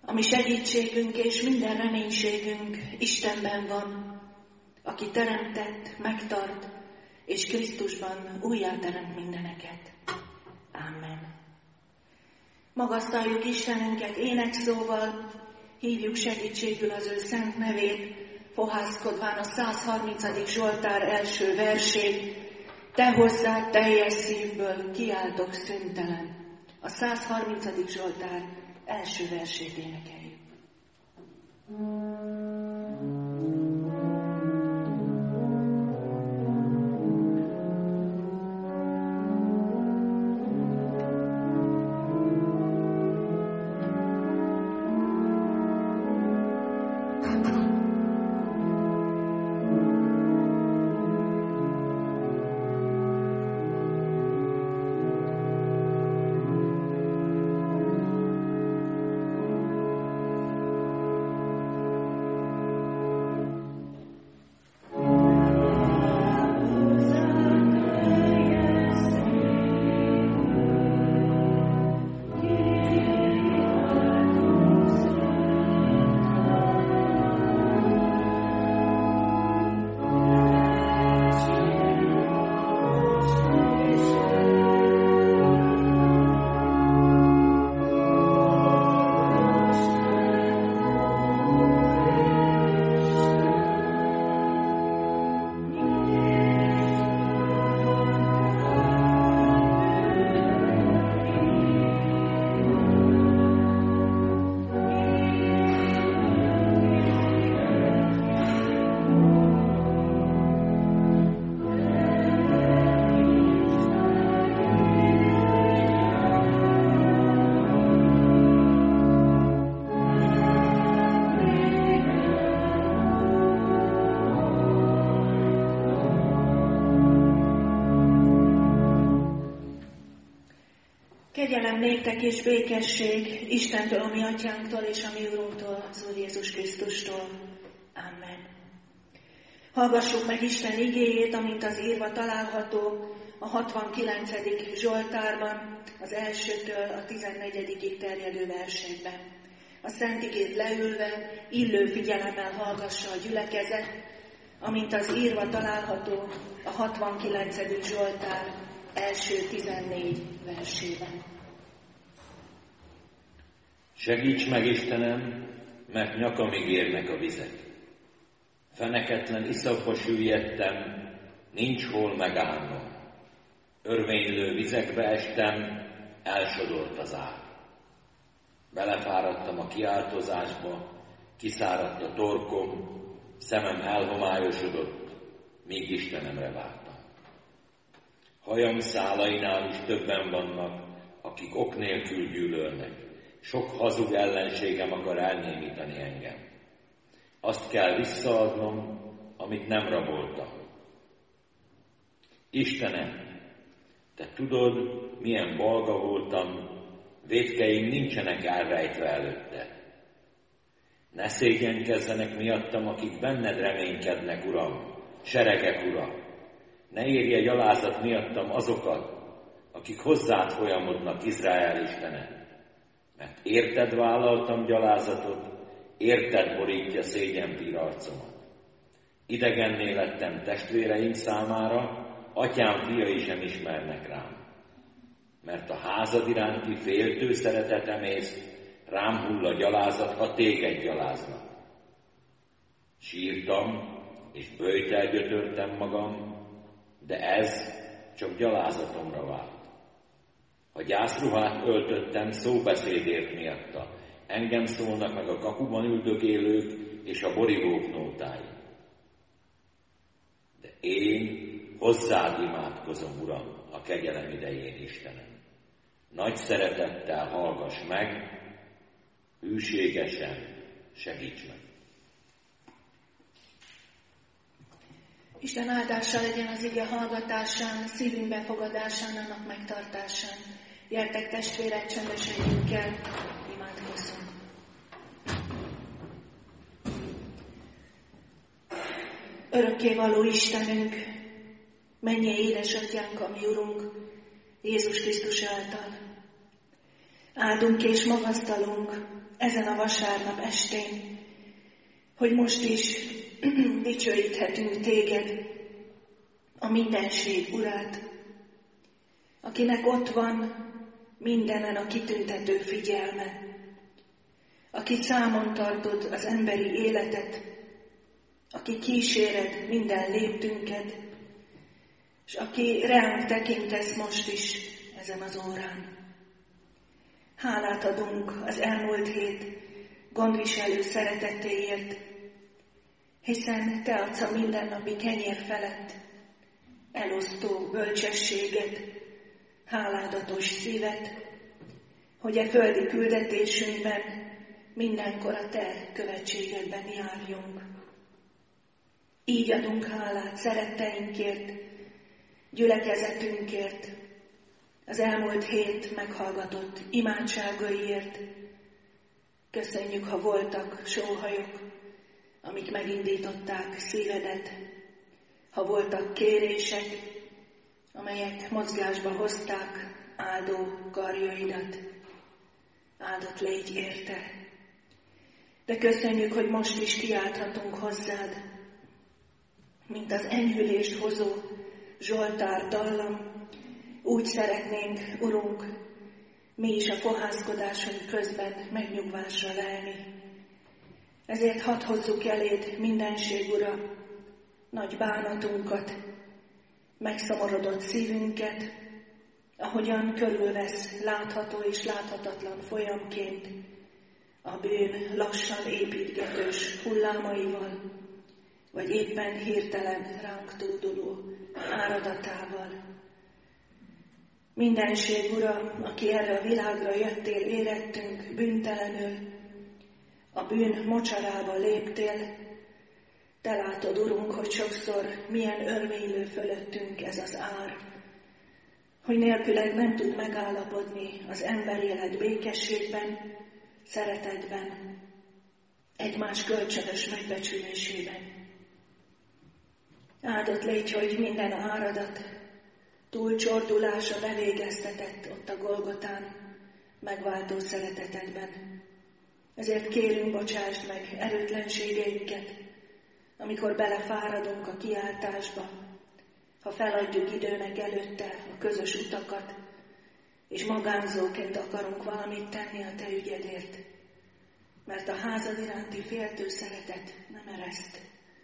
A mi segítségünk és minden reménységünk Istenben van, aki teremtett, megtart, és Krisztusban újjáteremt mindeneket. Amen. Magasztaljuk Istenünket énekszóval, hívjuk segítségül az ő szent nevét, fohászkodván a 130. Zsoltár első versét, te hozzád teljes szívből kiáltok szüntelen. A 130. Zsoltár első versét énekeljük. Kegyelem néktek és békesség Istentől, a mi atyánktól és a mi Urunktól, az Úr Jézus Krisztustól. Amen. Hallgassuk meg Isten igéjét, amint az írva található a 69. Zsoltárban, az 1-től a 14. terjedő versekben. A szent igét leülve, illő figyelemmel hallgassa a gyülekezet, amint az írva található a 69. Zsoltár első 14 versében. Segíts meg, Istenem, mert nyakamig érnek a vizek. Feneketlen iszapba süllyedtem, nincs hol megállnom. Örvénylő vizekbe estem, elsodort az ár. Belefáradtam a kiáltozásba, kiszáradt a torkom, szemem elhomályosodott, míg Istenemre vártam. Hajam szálainál is többen vannak, akik ok nélkül gyűlölnek. Sok hazug ellenségem akar elnémítani engem. Azt kell visszaadnom, amit nem raboltam. Istenem, te tudod, milyen balga voltam, vétkeim nincsenek elrejtve előtte. Ne szégyenkezzenek miattam, akik benned reménykednek, Uram, seregek Ura. Ne érje gyalázat miattam azokat, akik hozzád folyamodnak, Izrael Istene. Mert érted vállaltam gyalázatot, érted borítja szégyenpír arcomat. Idegenné lettem testvéreim számára, atyám fiai sem ismernek rám. Mert a házad iránti féltő szeretetem ész, rám hull a gyalázat, ha téged gyaláznak. Sírtam, és böjtel gyötörtem magam, de ez csak gyalázatomra vált. Ha gyászruhát öltöttem szóbeszédért miatta, engem szólnak meg a kapuban üldögélők és a borívók nótái. De én hozzád imádkozom, Uram, a kegyelem idején, Istenem. Nagy szeretettel hallgass meg, hűségesen segíts meg. Isten áldása legyen az ige hallgatásán, szívünk befogadásán, annak megtartásán. Gyertek testvérek, csendesen jöjjünk el, imádkozzunk. Örökkévaló Istenünk, mennyei édesatyánk, a mi Urunk, Jézus Krisztus által. Áldunk és magasztalunk ezen a vasárnap estén, hogy most is dicsőíthetünk téged, a mindenség Urát, akinek ott van mindenen a kitüntető figyelme, aki számon tartod az emberi életet, aki kíséred minden léptünket, és aki ránk tekintesz most is ezen az órán. Hálát adunk az elmúlt hét gondviselő szeretetéért, hiszen te adsz a mindennapi kenyér felett elosztó bölcsességet, háládatos szívet, hogy e földi küldetésünkben mindenkor a te követségedben járjunk. Így adunk hálát szeretteinkért, gyülekezetünkért, az elmúlt hét meghallgatott imádságaiért. Köszönjük, ha voltak sóhajok, amik megindították szívedet, ha voltak kérések, amelyek mozgásba hozták áldó karjaidat. Áldott légy érte. De köszönjük, hogy most is kiálthatunk hozzád, mint az enyhülést hozó Zsoltár dallam. Úgy szeretnénk, Urunk, mi is a fohászkodásunk közben megnyugvásra lelni. Ezért hadd hozzuk eléd, mindenség Ura, nagy bánatunkat, megszomorodott szívünket, ahogyan körülvesz látható és láthatatlan folyamként a bűn lassan építgetős hullámaival, vagy éppen hirtelen ránk túlduló áradatával. Mindenség Ura, aki erre a világra jöttél, érettünk bűntelenül, a bűn mocsarába léptél, te látod, Urunk, hogy sokszor milyen örvénylő fölöttünk ez az ár, hogy nélküled nem tud megállapodni az emberélet békességben, szeretetben, egymás kölcsönös megbecsülésében. Áldott légy, hogy minden áradat, túlcsordulása bevégeztetett ott a Golgotán, megváltó szeretetedben. Ezért kérünk, bocsásd meg erőtlenségeinket, amikor belefáradunk a kiáltásba, ha feladjuk időnek előtte a közös utakat, és magánzóként akarunk valamit tenni a te ügyedért, mert a házad iránti féltő szeretet nem ereszt.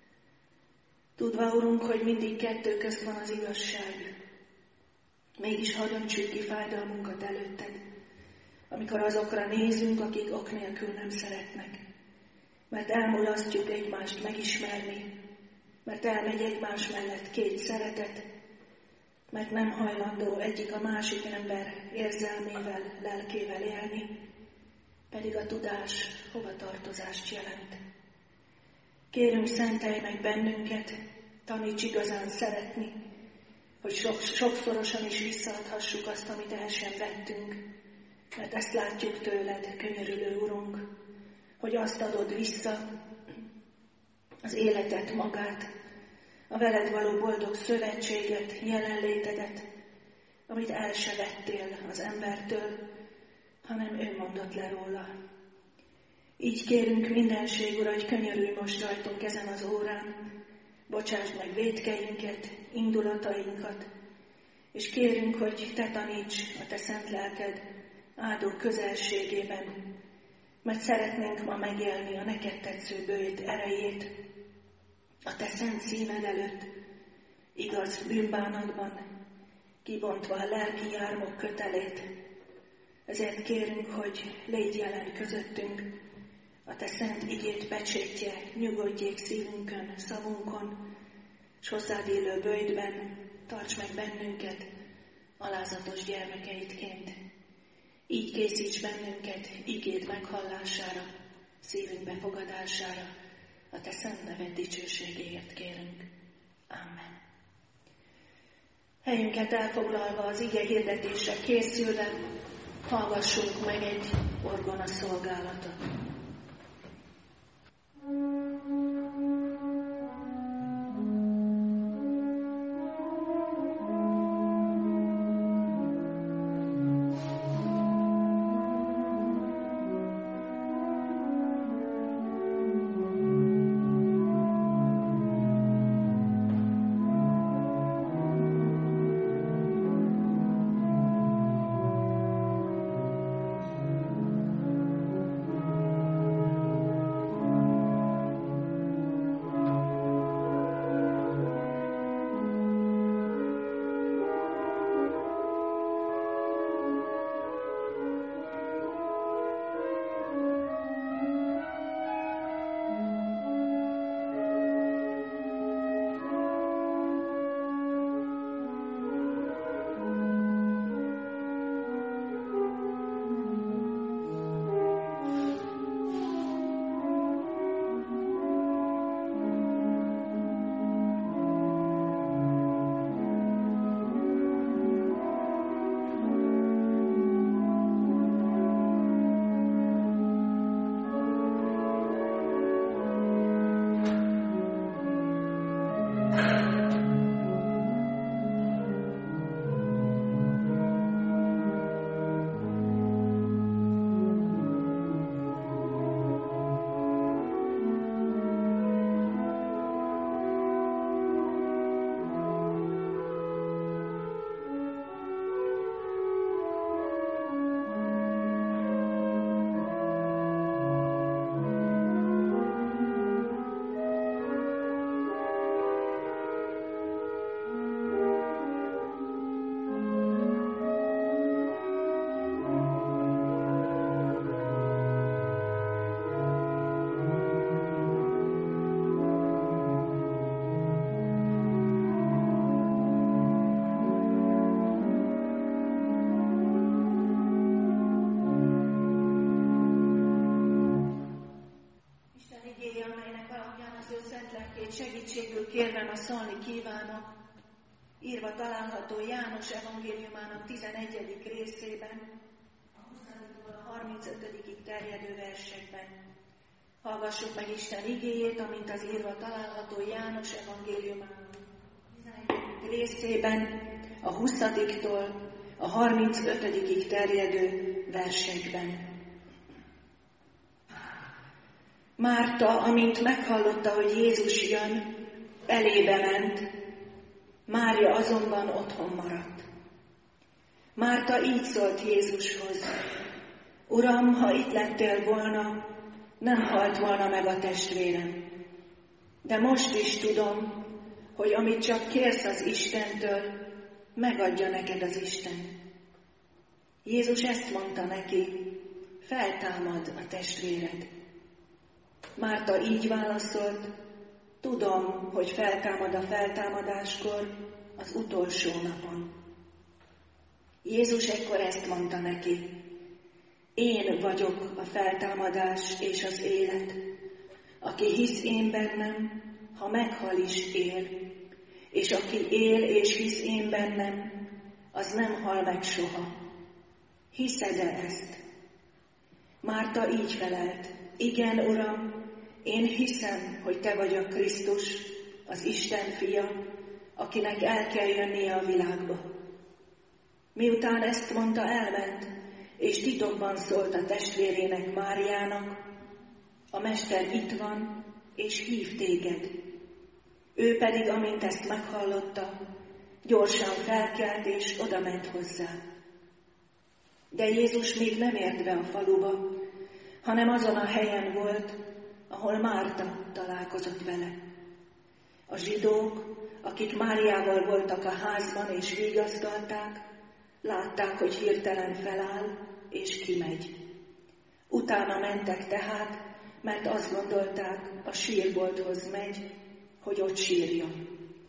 Tudva, Urunk, hogy mindig kettő közt van az igazság, mégis hadd öntsük ki fájdalmunkat előtted, amikor azokra nézünk, akik ok nélkül nem szeretnek, mert elmulasztjuk egymást megismerni, mert elmegy egymás mellett két szeretet, mert nem hajlandó egyik a másik ember érzelmével, lelkével élni, pedig a tudás hovatartozást jelent. Kérünk, szentelj meg bennünket, taníts igazán szeretni, hogy sokszorosan is visszaadhassuk azt, amit el sem vettünk, mert ezt látjuk tőled, könyörülő Urunk, hogy azt adod vissza, az életet, magát, a veled való boldog szövetséget, jelenlétedet, amit el se vettél az embertől, hanem ő mondott le róla. Így kérünk, mindenség, Ura, hogy könyörülj most rajtunk ezen az órán, bocsásd meg vétkeinket, indulatainkat, és kérünk, hogy te taníts a te szent lelked áldó közelségében, mert szeretnénk ma megélni a neked tetsző bőjt erejét, a te szent színed előtt, igaz bűnbánatban, kibontva a lelki jármok kötelét. Ezért kérünk, hogy légy jelen közöttünk, a te szent igét pecsétje nyugodjék szívünkön, szavunkon, s hozzád illő bőjtben tarts meg bennünket alázatos gyermekeidként. Így készíts bennünket igéd meghallására, szívünk befogadására, a te szent neved dicsőségéért kérünk. Amen. Helyünket elfoglalva, az ige hirdetésre készülve, hallgassunk meg egy orgona szolgálatot. segítségül kérvem a szólni kívánok, írva található János evangéliumának 11. részében, a 20-tól a 35-ig terjedő versekben. Hallgassuk meg Isten igéjét, amint az írva található János evangéliumának 11. részében, a 20-tól a 35-ig terjedő versekben. Márta, amint meghallotta, hogy Jézus jön, elébe ment, Mária azonban otthon maradt. Márta így szólt Jézushoz: Uram, ha itt lettél volna, nem halt volna meg a testvérem. De most is tudom, hogy amit csak kérsz az Istentől, megadja neked az Isten. Jézus ezt mondta neki: feltámad a testvéred. Márta így válaszolt: tudom, hogy feltámad a feltámadáskor, az utolsó napon. Jézus ekkor ezt mondta neki: én vagyok a feltámadás és az élet. Aki hisz én bennem, ha meghal is él, és aki él és hisz én bennem, az nem hal meg soha. Hiszed-e ezt? Márta így felelt: igen, Uram, én hiszem, hogy te vagy a Krisztus, az Isten fia, akinek el kell jönnie a világba. Miután ezt mondta, elment, és titokban szólt a testvérének, Máriának: a Mester itt van, és hív téged. Ő pedig, amint ezt meghallotta, gyorsan felkelt, és odament hozzá. De Jézus még nem ért be a faluba, hanem azon a helyen volt, ahol Márta találkozott vele. A zsidók, akik Máriával voltak a házban és vigasztalták, látták, hogy hirtelen feláll és kimegy. Utána mentek tehát, mert azt gondolták, a sírbolthoz megy, hogy ott sírjon.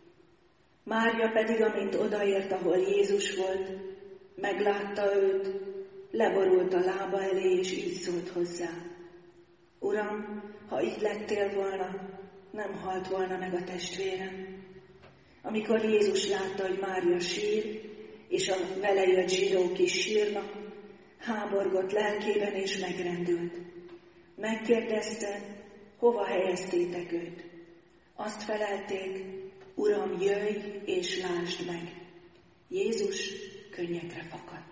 Mária pedig, amint odaért, ahol Jézus volt, meglátta őt, leborult a lába elé, és így szólt hozzá: Uram, ha itt lettél volna, nem halt volna meg a testvérem. Amikor Jézus látta, hogy Mária sír, és a vele jött zsidók is sírnak, háborgott lelkében és megrendült. Megkérdezte, hova helyeztétek őt. Azt felelték: Uram, jöjj és lásd meg. Jézus könnyekre fakadt.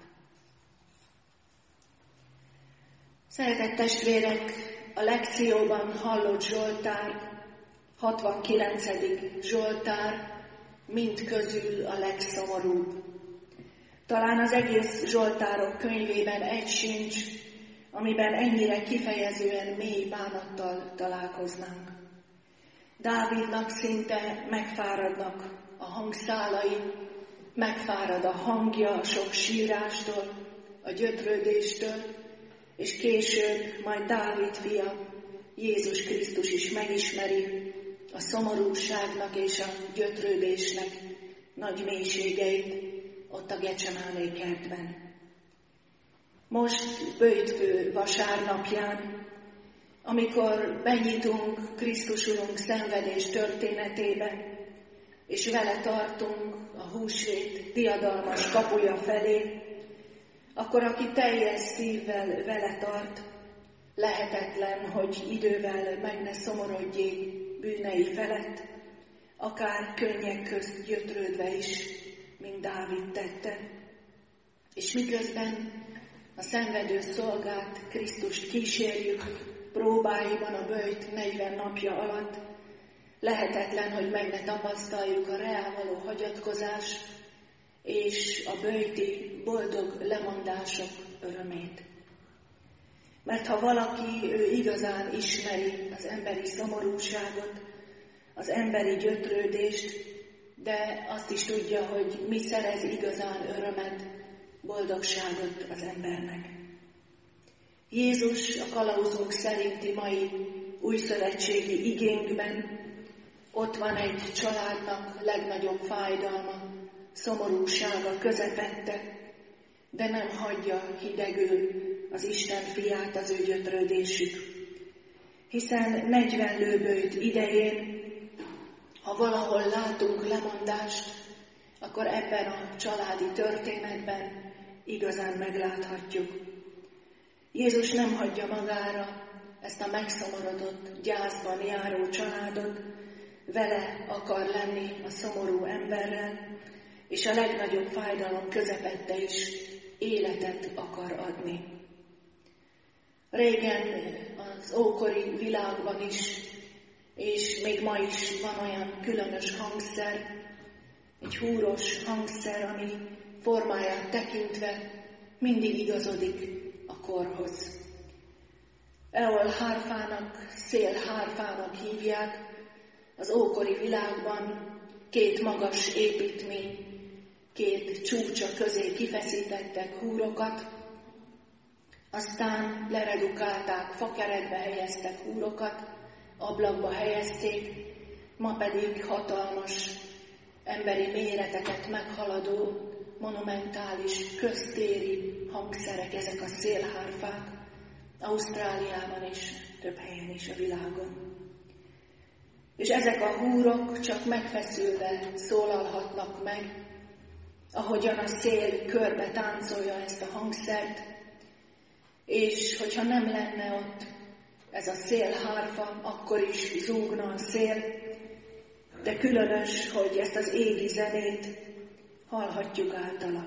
Szeretett testvérek, a lekcióban hallott Zsoltár, 69. Zsoltár, mind közül a legszomorúbb. Talán az egész Zsoltárok könyvében egy sincs, amiben ennyire kifejezően mély bánattal találkoznánk. Dávidnak szinte megfáradnak a hangszálai, megfárad a hangja a sok sírástól, a gyötrődéstől, és később majd Dávid fia, Jézus Krisztus is megismeri a szomorúságnak és a gyötrődésnek nagy mélységeit ott a Gecsemáné kertben. Most böjtfő vasárnapján, amikor benyitunk Krisztus Urunk szenvedés történetébe, és vele tartunk a húsvét diadalmas kapuja felé, akkor aki teljes szívvel vele tart, lehetetlen, hogy idővel meg ne szomorodjék bűnei felett, akár könnyek közt gyötrődve is, mint Dávid tette. És miközben a szenvedő szolgát, Krisztust kísérjük próbáiban a böjt 40 napja alatt, lehetetlen, hogy meg ne tapasztaljuk a reá való hagyatkozás és a böjti boldog lemondások örömét. Mert ha valaki, ő igazán ismeri az emberi szomorúságot, az emberi gyötrődést, de azt is tudja, hogy mi szerez igazán örömet, boldogságot az embernek. Jézus a kalauzók szerinti mai újszövetségi igénkben ott van egy családnak legnagyobb fájdalma, szomorúsága közepette, de nem hagyja hidegül az Isten fiát az ő gyötrődésük. Hiszen 40 lőböjt idején ha valahol látunk lemondást, akkor ebben a családi történetben igazán megláthatjuk. Jézus nem hagyja magára ezt a megszomorodott, gyászban járó családot, vele akar lenni a szomorú emberrel, és a legnagyobb fájdalom közepette is életet akar adni. Régen az ókori világban is, és még ma is van olyan különös hangszer, egy húros hangszer, ami formáját tekintve mindig igazodik a korhoz. Eol hárfának, szélhárfának hívják az ókori világban, két magas építmény, két csúcsa közé kifeszítettek húrokat, aztán leredukálták, fakeretbe helyeztek húrokat, ablakba helyezték, ma pedig hatalmas emberi méreteket meghaladó, monumentális, köztéri hangszerek, ezek a szélhárfák, Ausztráliában és több helyen is a világon. És ezek a húrok csak megfeszülve szólalhatnak meg, ahogyan a szél körbe táncolja ezt a hangszert, és hogyha nem lenne ott ez a szélhárfa, akkor is zúgna a szél, de különös, hogy ezt az égi zenét hallhatjuk általa.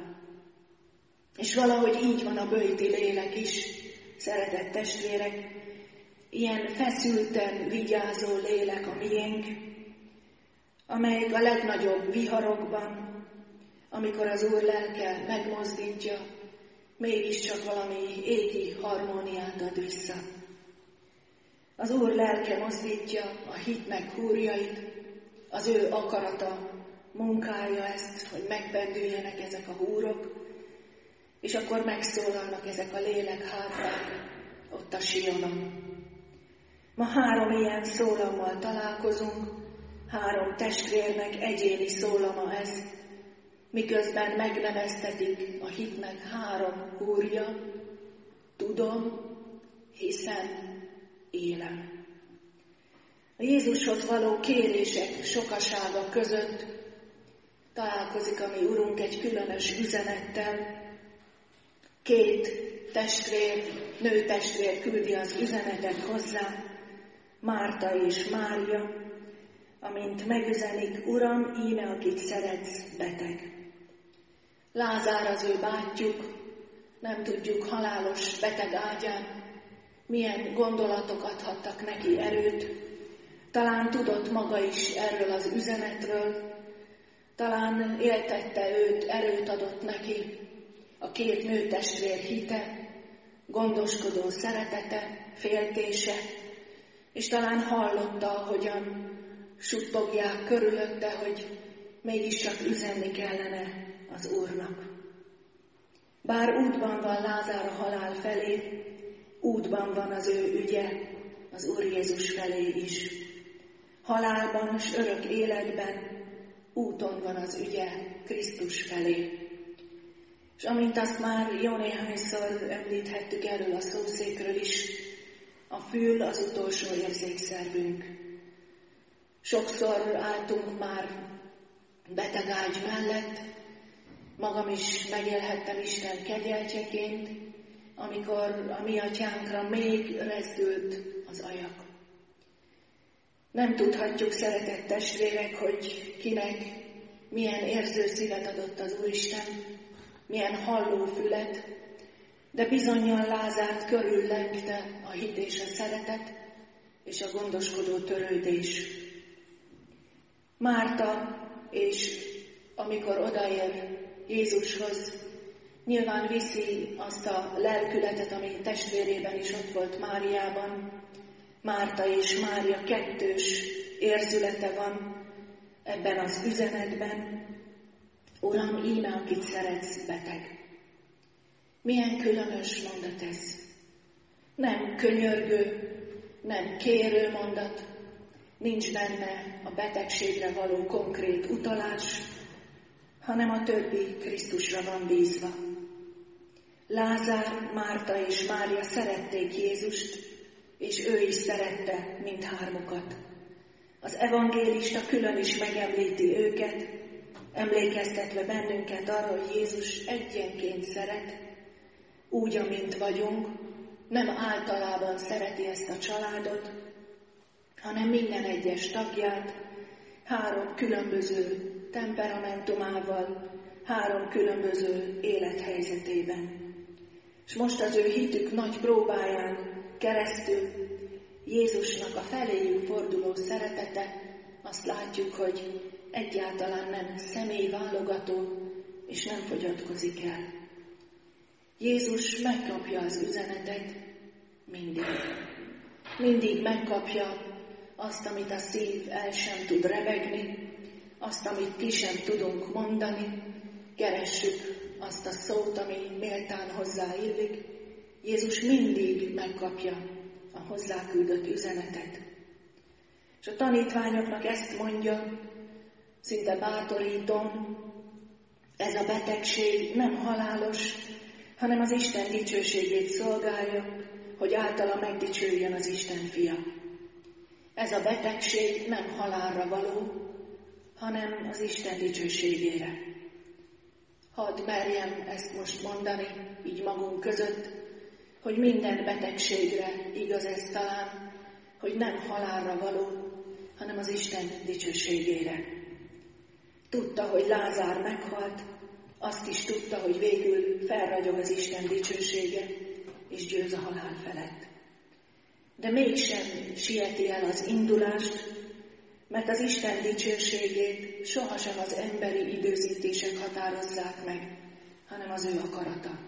És valahogy így van a böjti lélek is, szeretett testvérek, ilyen feszülten vigyázó lélek a miénk, amelyik a legnagyobb viharokban, amikor az Úr lelke megmozdítja, mégiscsak valami égi harmóniát ad vissza. Az Úr lelke mozdítja a hitnek húrjait, az ő akarata munkálja ezt, hogy megpendüljenek ezek a húrok, és akkor megszólalnak ezek a lélekhárfák ott a Sionon. Ma 3 ilyen szólammal találkozunk, 3 testvérnek egyéni szólama ez, miközben megneveztetik a hitnek 3 húrja, tudom, hiszem, élem. A Jézushoz való kérések sokasága között találkozik a mi Urunk egy különös üzenettel. 2 testvér, nőtestvér küldi az üzenetet hozzá, Márta és Mária, amint megüzenik, Uram, íme, akit szeretsz, beteg. Lázár az ő bátyjuk, nem tudjuk, halálos beteg ágyán milyen gondolatok adhattak neki erőt, talán tudott maga is erről az üzenetről, talán éltette őt, erőt adott neki a 2 nőtestvér hite, gondoskodó szeretete, féltése, és talán hallotta, hogyan suttogják körülötte, hogy mégiscsak üzenni kellene az Úrnak. Bár útban van Lázár a halál felé, útban van az ő ügye az Úr Jézus felé is. Halálban és örök életben úton van az ügye Krisztus felé. És amint azt már jó néhányszor említhettük erről a szószékről is, a fül az utolsó érzékszervünk. Sokszor álltunk már betegágy mellett, magam is megélhettem Isten kegyeltjeként, amikor a mi atyánkra még rezdült az ajak. Nem tudhatjuk, szeretett testvérek, hogy kinek milyen érző szívet adott az Úristen, milyen halló fület, de bizonnyal Lázárt körüllengte a hit és a szeretet, és a gondoskodó törődés. Márta, és amikor odaér Jézushoz, nyilván viszi azt a lelkületet, ami testvérében is ott volt Máriában. Márta és Mária kettős érzülete van ebben az üzenetben. Uram, íme, akit szeretsz, beteg. Milyen különös mondat ez. Nem könyörgő, nem kérő mondat, nincs benne a betegségre való konkrét utalás, hanem a többi Krisztusra van bízva. Lázár, Márta és Mária szerették Jézust, és ő is szerette mindhármukat. Az evangélista külön is megemlíti őket, emlékeztetve bennünket arra, hogy Jézus egyenként szeret, úgy, amint vagyunk, nem általában szereti ezt a családot, hanem minden egyes tagját 3 különböző temperamentumával, 3 különböző élethelyzetében. És most az ő hitük nagy próbáján keresztül Jézusnak a feléjük forduló szeretete, azt látjuk, hogy egyáltalán nem személyválogató, és nem fogyatkozik el. Jézus megkapja az üzenetet mindig. Mindig megkapja azt, amit a szív el sem tud rebegni, azt, amit ki sem tudunk mondani, keressük azt a szót, ami méltán hozzáillik. Jézus mindig megkapja a hozzáküldött üzenetet. És a tanítványoknak ezt mondja, szinte bátorítom, ez a betegség nem halálos, hanem az Isten dicsőségét szolgálja, hogy általa megdicsőjön az Isten fia. Ez a betegség nem halálra való, hanem az Isten dicsőségére. Hadd merjem ezt most mondani, így magunk között, hogy minden betegségre igaz ez talán, hogy nem halálra való, hanem az Isten dicsőségére. Tudta, hogy Lázár meghalt, azt is tudta, hogy végül felragyog az Isten dicsősége, és győz a halál felett. De mégsem sieti el az indulást, mert az Isten dicsőségét sohasem az emberi időzítések határozzák meg, hanem az ő akarata.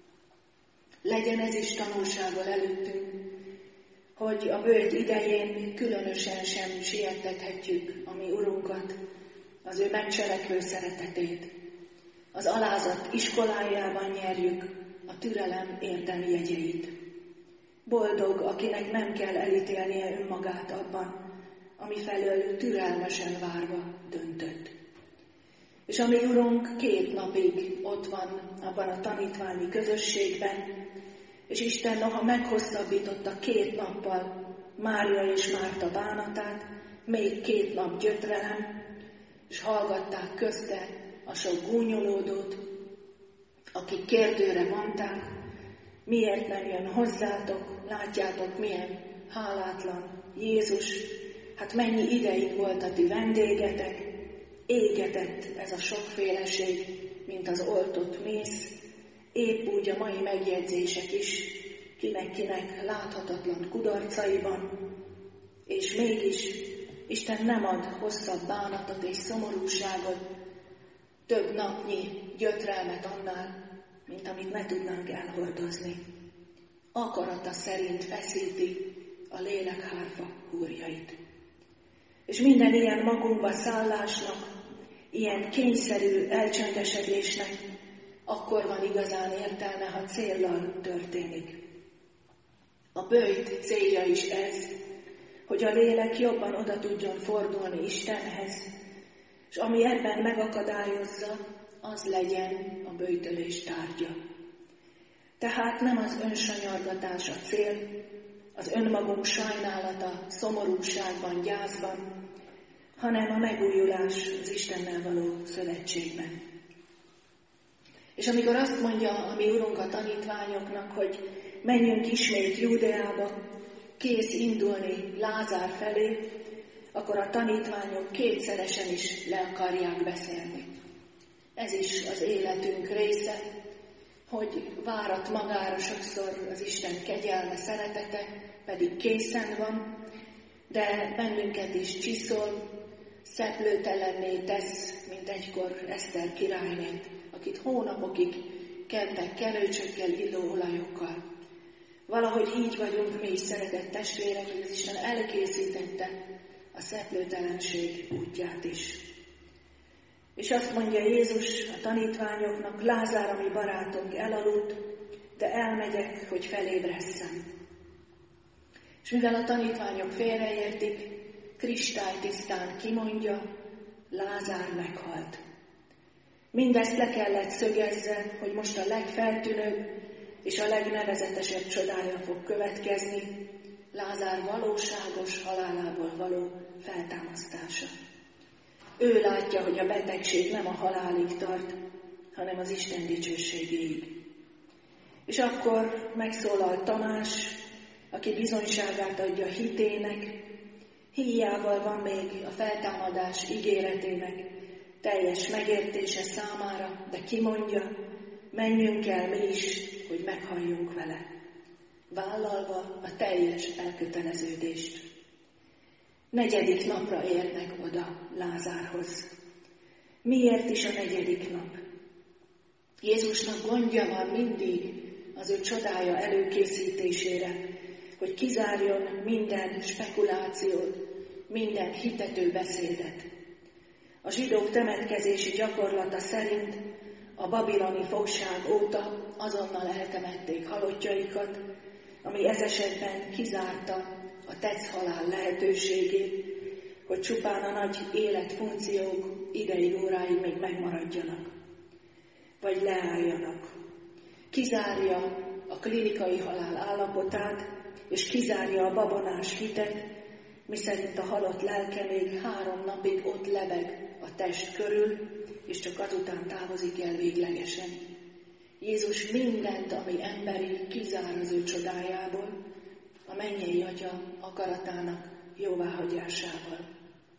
Legyen ez is tanulsággal előttünk, hogy a bőjt idején különösen sem siettethetjük a mi Urunkat, az ő megcselekvő szeretetét. Az alázat iskolájában nyerjük a türelem érdemi jegyeit. Boldog, akinek nem kell elítélnie önmagát abban, ami felől türelmesen várva döntött. És a mi Urunk 2 napig ott van abban a tanítványi közösségben, és Isten noha meghosszabbította 2 nappal Mária és Márta bánatát, még 2 nap gyötrelem, és hallgatták közte a sok gúnyolódót, akik kérdőre mondták, miért nem jön hozzátok, látjátok milyen hálátlan Jézus, hát mennyi ideig volt a ti vendégetek, égetett ez a sokféleség, mint az oltott mész, épp úgy a mai megjegyzések is, kinek-kinek láthatatlan kudarcaiban, és mégis Isten nem ad hosszabb bánatot és szomorúságot, több napnyi gyötrelmet annál, mint amit ne tudnánk elhordozni. Akarata szerint feszíti a lélekhárfa húrjait. És minden ilyen magunkba szállásnak, ilyen kényszerű elcsendesedésnek akkor van igazán értelme, ha céllal történik. A böjt célja is ez, hogy a lélek jobban oda tudjon fordulni Istenhez, és ami ebben megakadályozza, az legyen a böjtölés tárgya. Tehát nem az önsanyargatás a cél, az önmagunk sajnálata, szomorúságban, gyászban, hanem a megújulás az Istennel való szövetségben. És amikor azt mondja a mi Urunk a tanítványoknak, hogy menjünk ismét Júdeába, kész indulni Lázár felé, akkor a tanítványok kétszeresen is le akarják beszélni. Ez is az életünk része, hogy várat magára sokszor az Isten kegyelme, szeretete, pedig készen van, de bennünket is csiszol, szeplőtelenné tesz, mint egykor Eszter királynét, akit hónapokig kentek kenőcsökkel, illóolajokkal. Valahogy így vagyunk mi is, szeretett testvérek, hogy az Isten elkészítette a szeplőtelenség útját is. És azt mondja Jézus a tanítványoknak, Lázár, a mi barátunk elaludt, de elmegyek, hogy felébresszem. És mivel a tanítványok félreértik, kristálytisztán kimondja, Lázár meghalt. Mindezt le kellett szögezze, hogy most a legfeltűnőbb és a legnevezetesebb csodája fog következni. Lázár valóságos halálából való feltámasztása. Ő látja, hogy a betegség nem a halálig tart, hanem az Isten dicsőségéig. És akkor megszólal Tamás, aki bizonyságát adja hitének, híjával van még a feltámadás ígéretének teljes megértése számára, de kimondja, menjünk el mi is, hogy meghalljunk vele, vállalva a teljes elköteleződést. 4. napra érnek oda Lázárhoz. Miért is a 4. nap? Jézusnak gondja van mindig az ő csodája előkészítésére, hogy kizárjon minden spekulációt, minden hitető beszédet. A zsidók temetkezési gyakorlata szerint a babiloni fogság óta azonnal eltemették halottjaikat, ami ez esetben kizárta a tetszhalál lehetőségét, hogy csupán a nagy életfunkciók ideig, óráig még megmaradjanak, vagy leálljanak. Kizárja a klinikai halál állapotát, és kizárja a babonás hitet, miszerint a halott lelke még 3 napig ott lebeg a test körül, és csak azután távozik el véglegesen. Jézus mindent, ami emberi, kizár az ő csodájából, a mennyei Atya akaratának jóváhagyásával.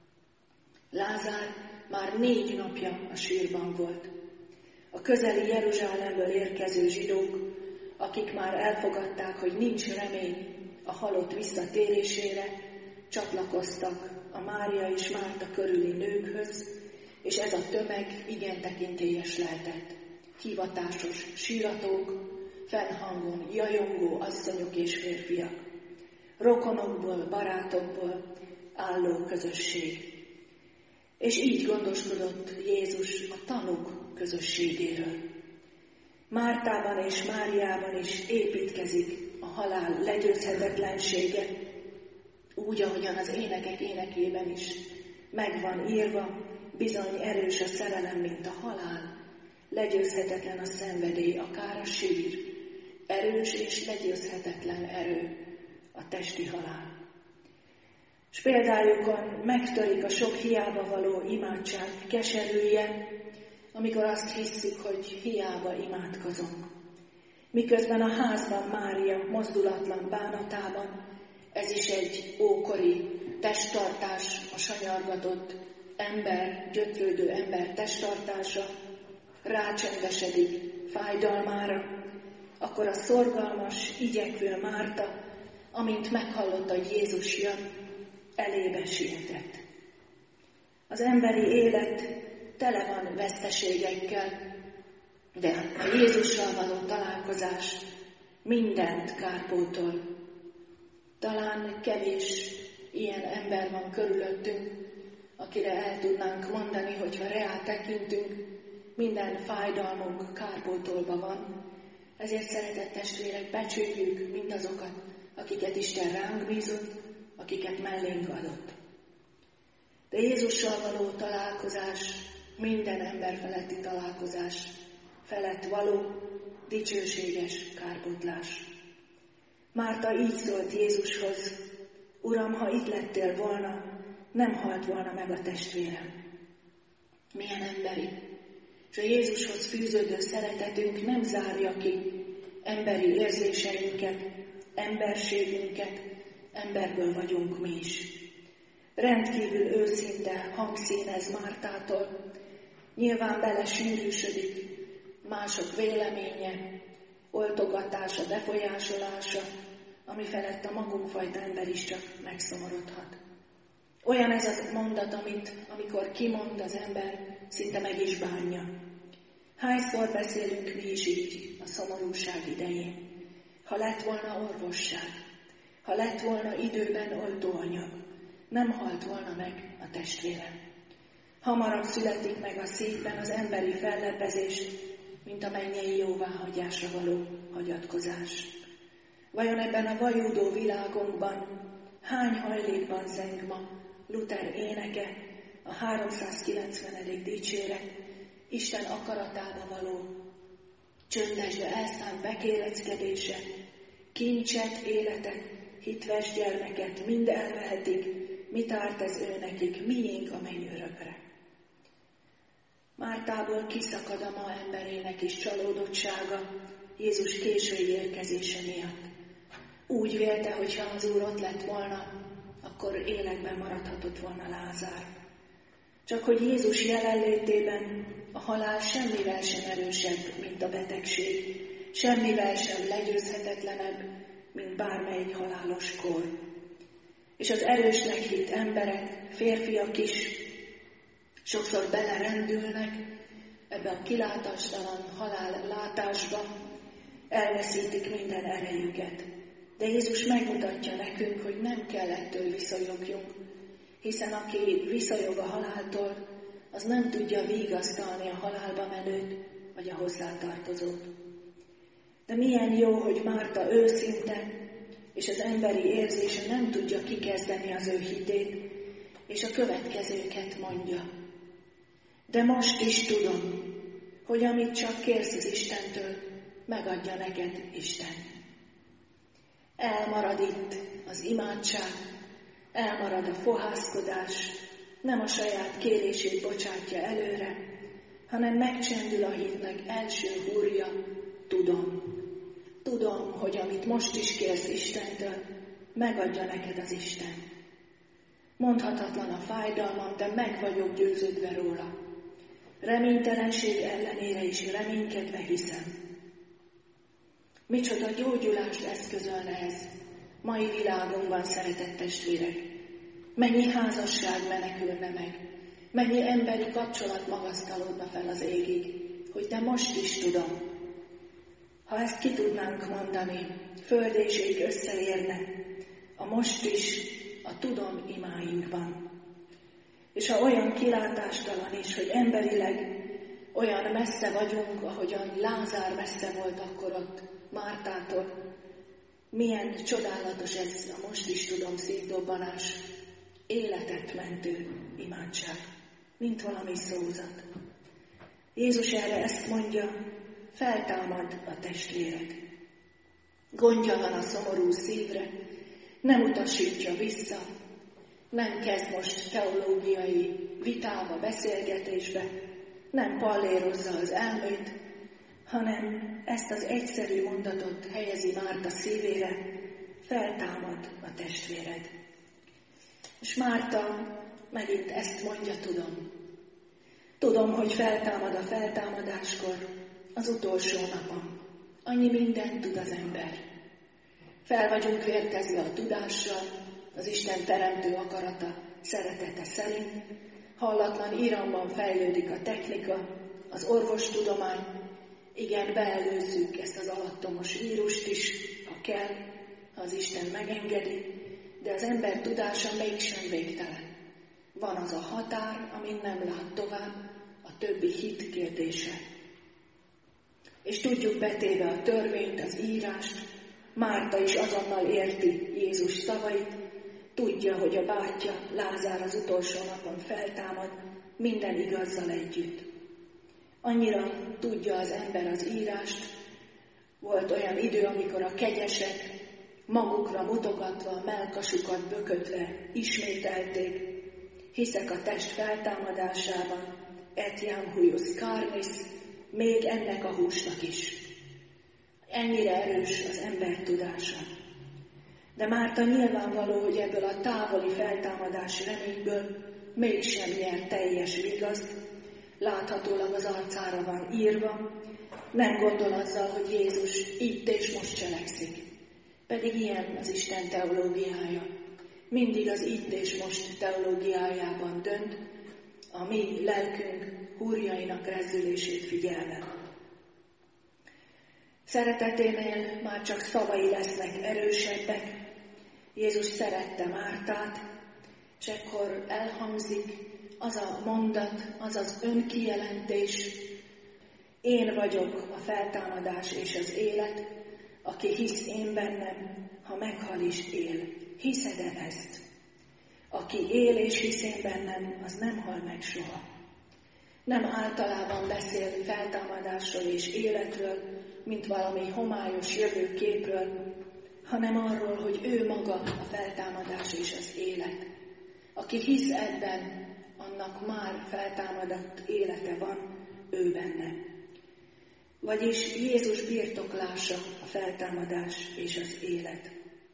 Lázár már 4 napja a sírban volt. A közeli Jeruzsálemből érkező zsidók, akik már elfogadták, hogy nincs remény a halott visszatérésére, csatlakoztak a Mária és Márta körüli nőkhöz, és ez a tömeg igen tekintélyes lehetett. Hivatásos síratók, fennhangon jajongó asszonyok és férfiak, rokonokból, barátokból álló közösség. És így gondoskodott Jézus a tanúk közösségéről. Mártában és Máriában is építkezik a halál legyőzhetetlensége, úgy, ahogyan az énekek énekében is megvan írva, bizony erős a szerelem, mint a halál, legyőzhetetlen a szenvedély, akár a sír, erős és legyőzhetetlen erő a testi halál. S példájukon megtörik a sok hiába való imádság keserűje, amikor azt hisszük, hogy hiába imádkozunk. Miközben a házban Mária mozdulatlan bánatában, ez is egy ókori testtartás, a sanyargatott ember, gyötrődő ember testtartása, rácsendesedik fájdalmára, akkor a szorgalmas, igyekvő Márta, amint meghallotta, hogy Jézus jön, elébe sietett. Az emberi élet tele van veszteségekkel, de a Jézussal való találkozás mindent kárpótol. Talán kevés ilyen ember van körülöttünk, akire el tudnánk mondani, hogyha reá tekintünk, minden fájdalmunk kárpótolva van. Ezért, szeretett testvérek, becsüljük mindazokat, akiket Isten ránk bízott, akiket mellénk adott. De Jézussal való találkozás, minden ember feletti találkozás felett való dicsőséges kárpótlás. Márta így szólt Jézushoz: Uram, ha itt lettél volna, nem halt volna meg a testvérem. Milyen emberi! És a Jézushoz fűződő szeretetünk nem zárja ki emberi érzéseinket, emberségünket, emberből vagyunk mi is. Rendkívül őszinte hangszínez Mártától, nyilván belesűrűsödik mások véleménye, oltogatása, befolyásolása, ami felett a magunkfajta ember is csak megszomorodhat. Olyan ez a mondat, amit amikor kimond az ember, szinte meg is bánja. Hányszor beszélünk mi is így a szomorúság idején? Ha lett volna orvosság, ha lett volna időben oltóanyag, nem halt volna meg a testvérem. Hamarabb születik meg a szívben az emberi fellebbezés, mint a mennyei jóváhagyásra való hagyatkozás. Vajon ebben a vajúdó világunkban hány hajlékban zeng ma Luther éneke, a 390. dicséret, Isten akaratába való csöndes, de elszánt bekéreckedése, kincset, életet hitves gyermeket mind elvehetik, mit árt ez ő nekik, miénk a menny örökre. Mártából kiszakad a ma emberének is csalódottsága Jézus késői érkezése miatt. Úgy vélte, hogy ha az Úr ott lett volna, akkor életben maradhatott volna Lázár. Csak hogy Jézus jelenlétében a halál semmivel sem erősebb, mint a betegség, semmivel sem legyőzhetetlenebb, mint bármelyik halálos kor. És az erősnek hitt emberek, férfiak is sokszor belerendülnek ebbe a kilátástalan halállátásba, elveszítik minden erejüket. De Jézus megmutatja nekünk, hogy nem kell ettől visszajogjunk, hiszen aki visszajog a haláltól, az nem tudja vigasztalni a halálba menőt, vagy a hozzátartozót. De milyen jó, hogy Márta őszinte, és az emberi érzése nem tudja kikezdeni az ő hitét, és a következőket mondja. De most is tudom, hogy amit csak kérsz az Istentől, megadja neked Isten. Elmarad itt az imádság, elmarad a fohászkodás, nem a saját kérését bocsátja előre, hanem megcsendül a hitnek első húrja, tudom. Tudom, hogy amit most is kérsz Istentől, megadja neked az Isten. Mondhatatlan a fájdalmam, de meg vagyok győződve róla. Reménytelenség ellenére is reménykedve hiszem. Micsoda gyógyulást eszközölne ez mai világunkban, szeretett testvérek. Mennyi házasság menekülne meg, mennyi emberi kapcsolat magasztalódna fel az égig, hogy de most is tudom. Ha ezt ki tudnánk mondani, föld és ég összeérne, a most is, a tudom imáinkban. És ha olyan kilátástalan is, hogy emberileg olyan messze vagyunk, ahogyan Lázár messze volt akkor ott Mártától, milyen csodálatos ez a most is tudom szívdobbanás, életet mentő imádság, mint valami szózat. Jézus erre ezt mondja, feltámad a testvérek. Gondja van a szomorú szívre, nem utasítja vissza, nem kezd most teológiai vitába, beszélgetésbe, nem pallérozza az elmét, hanem ezt az egyszerű mondatot helyezi Márta szívére, feltámad a testvéred. És Márta megint ezt mondja, tudom. Tudom, hogy feltámad a feltámadáskor, az utolsó napon. Annyi mindent tud az ember. Fel vagyunk vértezve a tudással, az Isten teremtő akarata, szeretete szerint. Hallatlan iramban fejlődik a technika, az orvostudomány. Igen, beelőzzük ezt az alattomos vírust is, ha kell, ha az Isten megengedi, de az ember tudása mégsem végtelen. Van az a határ, amin nem lát tovább, a többi hit kérdése. És tudjuk betéve a törvényt, az írást, Márta is azonnal érti Jézus szavait, tudja, hogy a bátyja Lázár az utolsó napon feltámad, minden igazzal együtt. Annyira tudja az ember az írást, volt olyan idő, amikor a kegyesek magukra mutogatva, a mellkasukat bökötve ismételték, hiszek a test feltámadásában, etiam huius carnis, még ennek a húsnak is. Ennyire erős az ember tudása. De Márta nyilvánvaló, hogy ebből a távoli feltámadás reményből mégsem nyer teljes vigaszt, láthatólag az arcára van írva, nem gondol azzal, hogy Jézus itt és most cselekszik. Pedig ilyen az Isten teológiája. Mindig az itt és most teológiájában dönt, a mi lelkünk húrjainak rezzülését figyelve. Szereteténél már csak szavai lesznek erősebbek. Jézus szerette Mártát, és ekkor elhangzik az a mondat, az az önkijelentés, én vagyok a feltámadás és az élet, aki hisz én bennem, ha meghal is él. Hiszed-e ezt? Aki él és hisz én bennem, az nem hal meg soha. Nem általában beszél feltámadásról és életről, mint valami homályos jövőképről, hanem arról, hogy ő maga a feltámadás és az élet. Aki hisz ebben, annak már feltámadott élete van, ő benne. Vagyis Jézus birtoklása a feltámadás és az élet.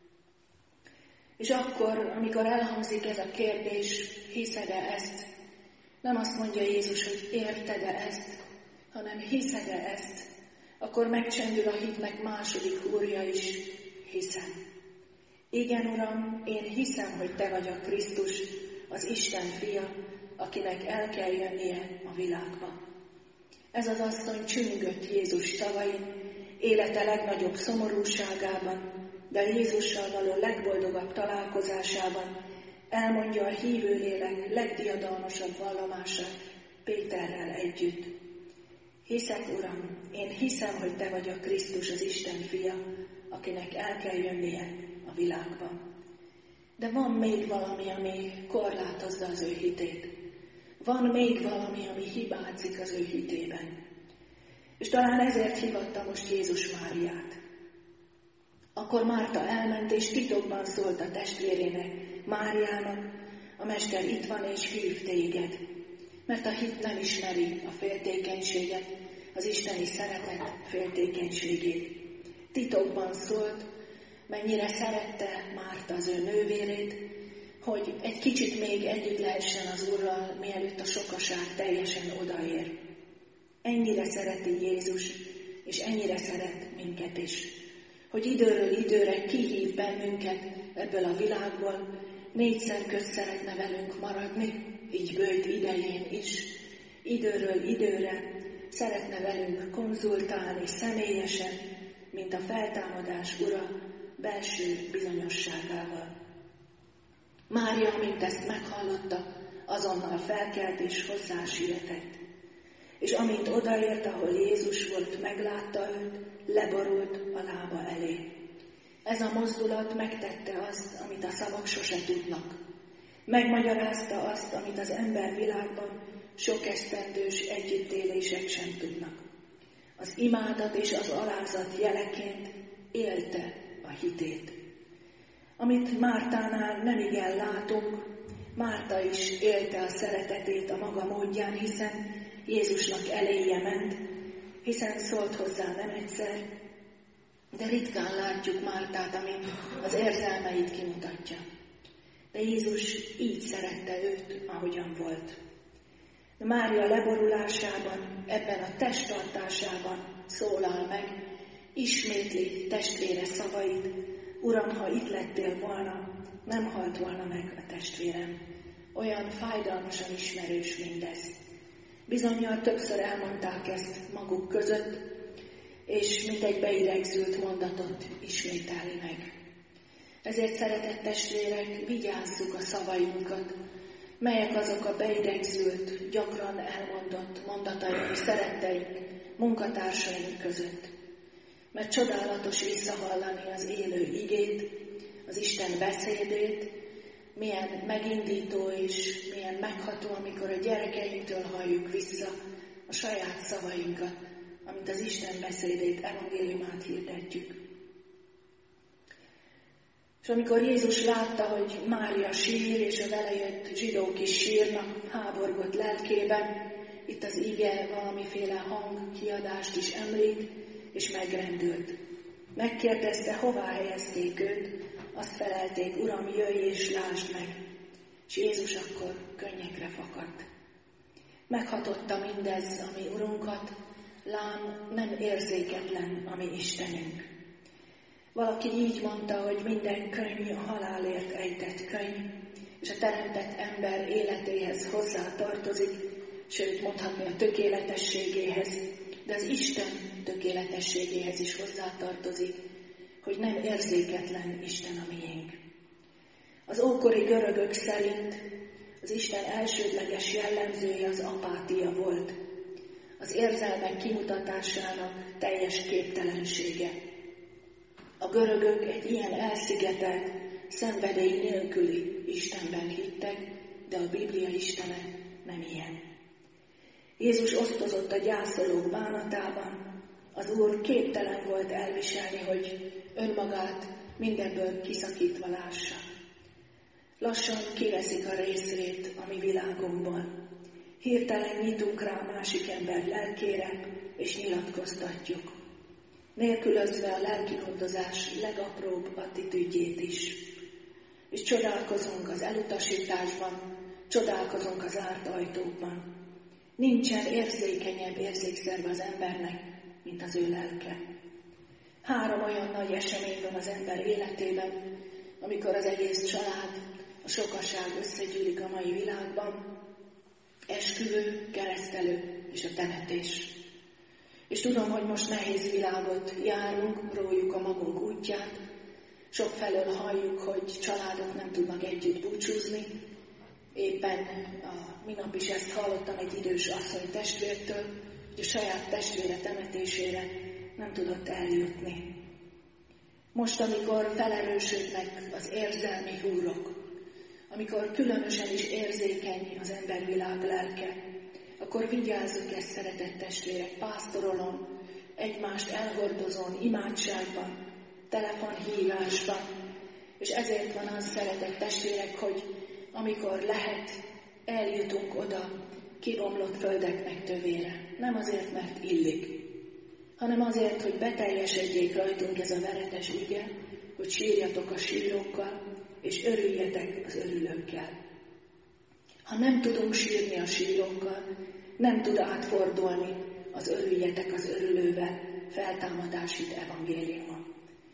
És akkor, amikor elhangzik ez a kérdés, hiszed-e ezt, nem azt mondja Jézus, hogy érted-e ezt, hanem hiszed-e ezt, akkor megcsendül a hitnek második húrja is, hiszem. Igen, Uram, én hiszem, hogy Te vagy a Krisztus, az Isten fia, akinek el kell jönnie a világba. Ez az asszony csüngött Jézus szavain, élete legnagyobb szomorúságában, de Jézussal való legboldogabb találkozásában elmondja a hívő lélek legdiadalmasabb vallomását Péterrel együtt. Hiszek, Uram, én hiszem, hogy Te vagy a Krisztus, az Isten fia, akinek el kell jönnie a világba. De van még valami, ami korlátozza az ő hitét. Van még valami, ami hibázik az ő hitében. És talán ezért hívatta most Jézus Máriát. Akkor Márta elment, és titokban szólt a testvérének, Máriának, a Mester itt van, és hív téged. Mert a hit nem ismeri a féltékenységet, az isteni szeretet féltékenységét. Titokban szólt, mennyire szerette Márta az ő nővérét, hogy egy kicsit még együtt lehessen az Úrral, mielőtt a sokaság teljesen odaér. Ennyire szereti Jézus, és ennyire szeret minket is, hogy időről időre kihív bennünket ebből a világból, 4 szem közt szeretne velünk maradni, így bőjt idején is. Időről időre szeretne velünk konzultálni személyesen, mint a feltámadás Ura belső bizonyosságával. Mária, amint ezt meghallotta, azonnal felkelt és hozzá sietett. És amint odaért, ahol Jézus volt, meglátta őt, leborult a lába elé. Ez a mozdulat megtette azt, amit a szavak sose tudnak. Megmagyarázta azt, amit az embervilágban sok esztendős együttélések sem tudnak. Az imádat és az alázat jeleként élte a hitét. Amit Mártánál nemigen látunk, Márta is élte a szeretetét a maga módján, hiszen Jézusnak eléje ment, hiszen szólt hozzá nem egyszer, de ritkán látjuk Mártát, ami az érzelmeit kimutatja. De Jézus így szerette őt, ahogyan volt. De Mária leborulásában, ebben a testtartásában szólal meg, ismétli testvére szavait, Uram, ha itt lettél volna, nem halt volna meg a testvérem. Olyan fájdalmasan ismerős mindez. Bizonnyal többször elmondták ezt maguk között, és mint egy beidegzült mondatot ismételni meg. Ezért, szeretett testvérek, vigyázzuk a szavainkat, melyek azok a beidegzült, gyakran elmondott mondataink, szeretteink, munkatársaink között. Mert csodálatos visszahallani az élő igét, az Isten beszédét, milyen megindító és milyen megható, amikor a gyerekeinktől halljuk vissza a saját szavainkat, amit az Isten beszédét, evangéliumát hirdetjük. És amikor Jézus látta, hogy Mária sír, és a vele jött zsidók is sírnak, háborgott lelkében, itt az ige valamiféle hangkiadást is említ, és megrendült. Megkérdezte, hová helyezték őt, azt felelték, Uram, jöjj és lásd meg. És Jézus akkor könnyekre fakadt. Meghatotta mindez, ami Urunkat, lám nem érzéketlen, ami Istenünk. Valaki így mondta, hogy minden könny a halálért ejtett könny, és a teremtett ember életéhez hozzá tartozik, sőt mondhatni a tökéletességéhez, de az Isten tökéletességéhez is hozzátartozik, hogy nem érzéketlen Isten a miénk. Az ókori görögök szerint az Isten elsődleges jellemzője az apátia volt, az érzelmek kimutatásának teljes képtelensége. A görögök egy ilyen elszigetelt, szenvedély nélküli Istenben hittek, de a Biblia Istene nem ilyen. Jézus osztozott a gyászolók bánatában, az Úr képtelen volt elviselni, hogy önmagát mindebből kiszakítva lássa. Lassan kiveszik a részét a mi világunkból. Hirtelen nyitunk rá a másik ember lelkére, és nyilatkoztatjuk, nélkülözve a lelkigondozás legapróbb attitűdjét is. És csodálkozunk az elutasításban, csodálkozunk az zárt ajtókban. Nincsen érzékenyebb érzékszerve az embernek, mint az ő lelke. 3 olyan nagy esemény van az ember életében, amikor az egész család, a sokaság összegyűlik a mai világban: esküvő, keresztelő és a temetés. És tudom, hogy most nehéz világot járunk, rójuk a magunk útját. Sokfelől halljuk, hogy családok nem tudnak együtt búcsúzni. Éppen a minap is ezt hallottam egy idős asszony testvértől, hogy a saját testvére temetésére nem tudott eljutni. Most, amikor felerősödnek az érzelmi húrok, amikor különösen is érzékeny az embervilág lelke, akkor vigyázzunk ezt, szeretett testvérek, pásztorolon, egymást elhordozón, imádságban, telefonhívásban. És ezért van az, szeretett testvérek, hogy amikor lehet, eljutunk oda kibomlott földeknek tövére. Nem azért, mert illik, hanem azért, hogy beteljesedjék rajtunk ez a veretes ige, hogy sírjatok a sírókkal, és örüljetek az örülőkkel. Ha nem tudunk sírni a sírókkal, nem tud átfordulni az örüljetek az örülővel feltámadásít evangéliuma.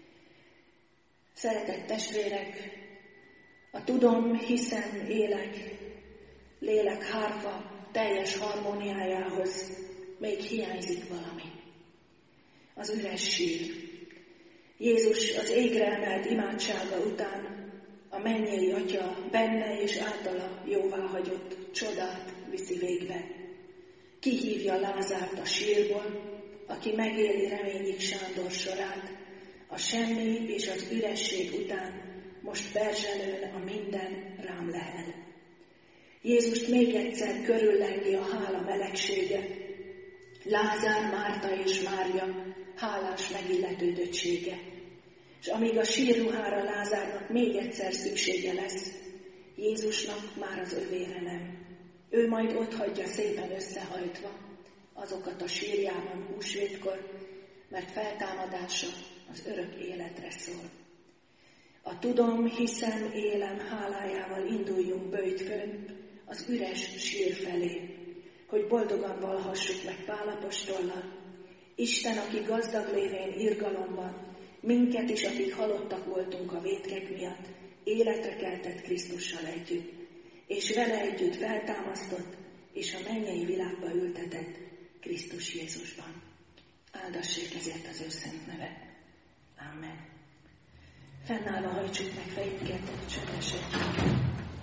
Szeretett testvérek, a tudom, hiszem, élek, lélek hárfa teljes harmóniájához még hiányzik valami. Az üres sír. Jézus az égre emelt imádsága után a mennyei Atya benne és általa jóváhagyott csodát viszi végbe. Kihívja Lázárt a sírból, aki megéli reményig Sándor sorát, a semmi és az üresség után most perzselőn a minden rám lehel. Jézust még egyszer körüllengi a hála melegsége, Lázár, Márta és Mária hálás megilletődöttsége. És amíg a sírruhára Lázárnak még egyszer szüksége lesz, Jézusnak már az övére nem. Ő majd otthagyja szépen összehajtva azokat a sírjában húsvétkor, mert feltámadása az örök életre szól. A tudom, hiszem, élem hálájával induljunk böjtfőn az üres sír felé, hogy boldogan valhassuk meg Pál apostollal. Isten, aki gazdag lévén irgalomban, minket is, akik halottak voltunk a vétkek miatt, életre keltett Krisztussal együtt, és vele együtt feltámasztott, és a mennyei világba ültetett Krisztus Jézusban. Áldassék ezért az ő szent neve. Amen. Fennállva hajtsuk meg fejünket, csöndesedjünk.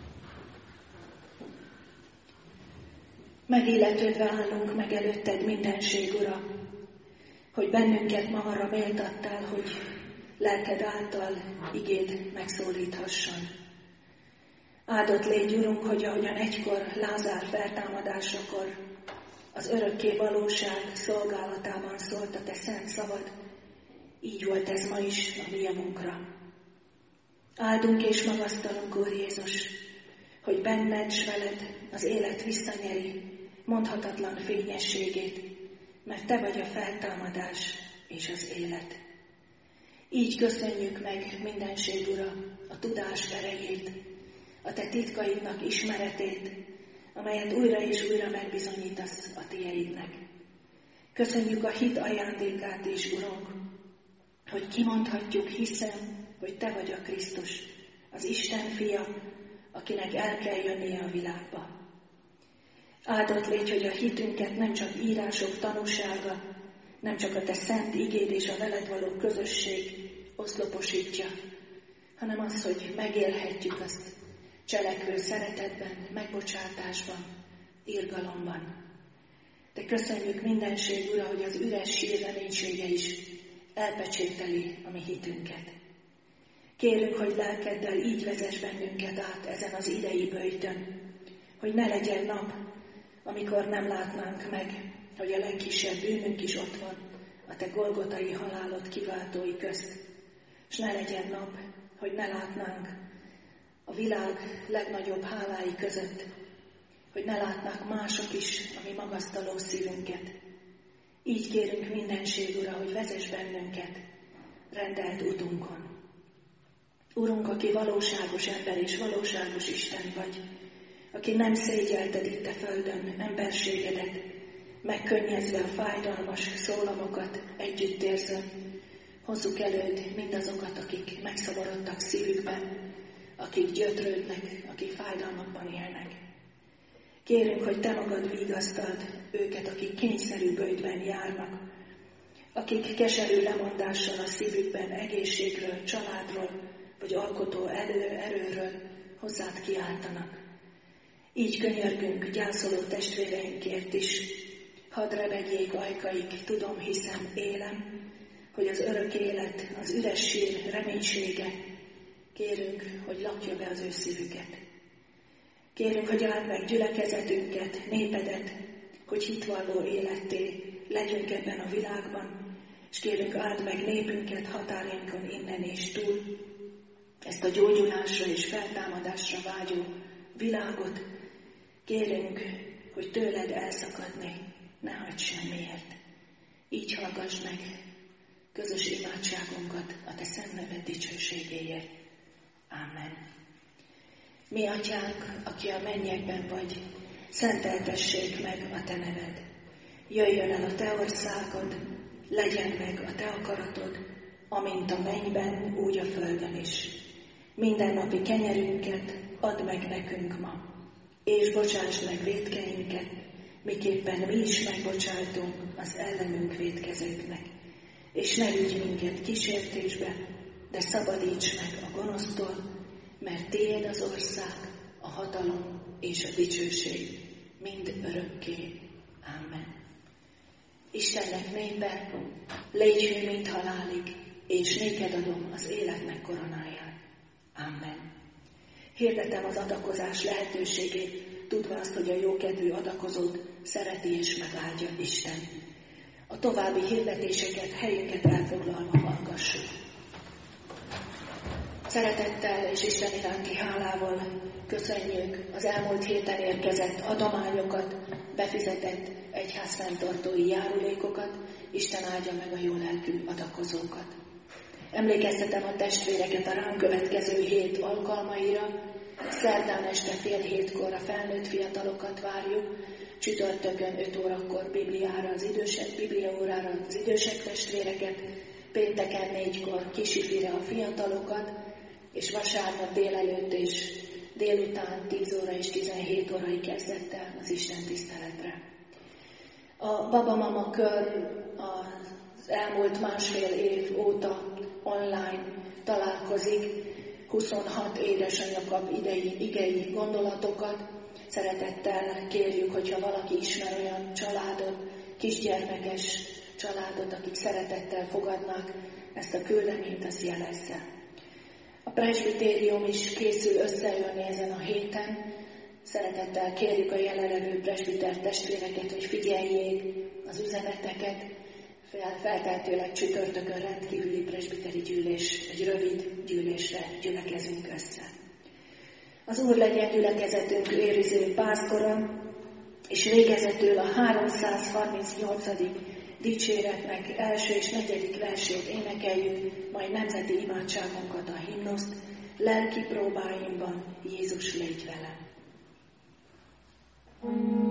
Megilletődve állunk meg előtted, mindenség, Ura, hogy bennünket ma arra méltattál, hogy lelked által igéd megszólíthasson. Áldott légy, Urunk, hogy ahogyan egykor Lázár feltámadásakor az örökké valóság szolgálatában szólt a te szent szavad, így volt ez ma is a mi javunkra. Áldunk és magasztalunk, Úr Jézus, hogy benned s veled az élet visszanyeri mondhatatlan fényességét, mert te vagy a feltámadás és az élet. Így köszönjük meg, mindenség Ura, a tudás erejét, a te titkaidnak ismeretét, amelyet újra és újra megbizonyítasz a tieidnek. Köszönjük a hit ajándékát is, Urunk, hogy kimondhatjuk, hiszem, hogy te vagy a Krisztus, az Isten fia, akinek el kell jönnie a világba. Áldott légy, hogy a hitünket nem csak írások tanúsága, nem csak a te szent igéd és a veled való közösség oszloposítja, hanem az, hogy megélhetjük azt cselekvő szeretetben, megbocsátásban, irgalomban. De köszönjük mindenség, Ura, hogy az üres sír reménysége is elpecsételi a mi hitünket. Kérünk, hogy lelkeddel így vezess bennünket át ezen az idei böjtön, hogy ne legyen nap, amikor nem látnánk meg, hogy a legkisebb bűnünk is ott van a te golgotai halálod kiváltói közt, és ne legyen nap, hogy ne látnánk a világ legnagyobb hálái között, hogy ne látnák mások is a mi magasztaló szívünket. Így kérünk mindenség, Ura, hogy vezess bennünket rendelt utunkon. Urunk, aki valóságos ember és valóságos Isten vagy, aki nem szégyelted itt a földön emberségedet, megkönnyezve a fájdalmas szólamokat együtt érzve, hozzuk előd mindazokat, akik megszomorodtak szívükben, akik gyötrődnek, akik fájdalmakban élnek. Kérünk, hogy Te magad vigasztald őket, akik kényszerű bőjtben járnak, akik keserű lemondással a szívükben egészségről, családról, vagy alkotó erőről hozzád kiáltanak. Így könyörgünk gyászoló testvéreinkért is, hadd rebegjék ajkaik, tudom, hiszem, élem, hogy az örök élet, az üres sír reménysége, kérünk, hogy lakja be az ő szívüket. Kérünk, hogy áld meg gyülekezetünket, népedet, hogy hitvalló életté legyünk ebben a világban, és kérünk, áld meg népünket határinkon innen és túl, ezt a gyógyulásra és feltámadásra vágyó világot. Kérünk, hogy tőled elszakadni ne hagyd semmiért. Így hallgass meg közös imádságunkat a Te szent neved dicsőségéért. Amen. Mi Atyánk, aki a mennyekben vagy, szenteltessék meg a Te neved. Jöjjön el a Te országod, legyen meg a Te akaratod, amint a mennyben, úgy a földön is. Mindennapi kenyerünket add meg nekünk ma, és bocsáss meg vétkeinket, miképpen mi is megbocsájtunk az ellenünk vétkezőknek. És ne vigy minket kísértésbe, de szabadíts meg a gonosztól, mert Tiéd az ország, a hatalom és a dicsőség mind örökké. Amen. Istennek népe, légy hű, mint halálig, és néked adom az életnek koronáját. Amen. Hirdetem az adakozás lehetőségét, tudva azt, hogy a jókedvű adakozót szereti és megáldja Isten. A további hirdetéseket helyünket elfoglalva hallgassuk. Szeretettel és Isten iránti hálával köszönjük az elmúlt héten érkezett adományokat, befizetett egyházfenntartói járulékokat, Isten áldja meg a jólelkű adakozókat. Emlékeztetem a testvéreket a ránk következő hét alkalmaira. Szerdán este 6:30 a felnőtt fiatalokat várjuk, csütörtökön 5 órakor bibliaórára az idősebb testvéreket, pénteken 4-kor kisifire a fiatalokat, és vasárnap délelőtt és délután 10 óra és 17 órai kezdettel az Isten tiszteletre. A Babamama kör az elmúlt másfél év óta online találkozik, 26 édesanyja kap igei gondolatokat. Szeretettel kérjük, hogyha valaki ismer olyan családot, kisgyermekes családot, akik szeretettel fogadnak ezt a küldeményt, azt jelezze. A presbitérium is készül összejönni ezen a héten. Szeretettel kérjük a jelenlevő presbiter testvéreket, hogy figyeljék az üzeneteket. Feltehetőleg csütörtökön rendkívüli presbiteri gyűlés, egy rövid gyűlésre gyülekezünk össze. Az Úr legyen gyülekezetünk őriző pásztora, és végezetül a 338. dicséretnek első és 4. versét énekeljük, majd nemzeti imádságunkat, a himnuszt, lelki próbáimban Jézus légy velem.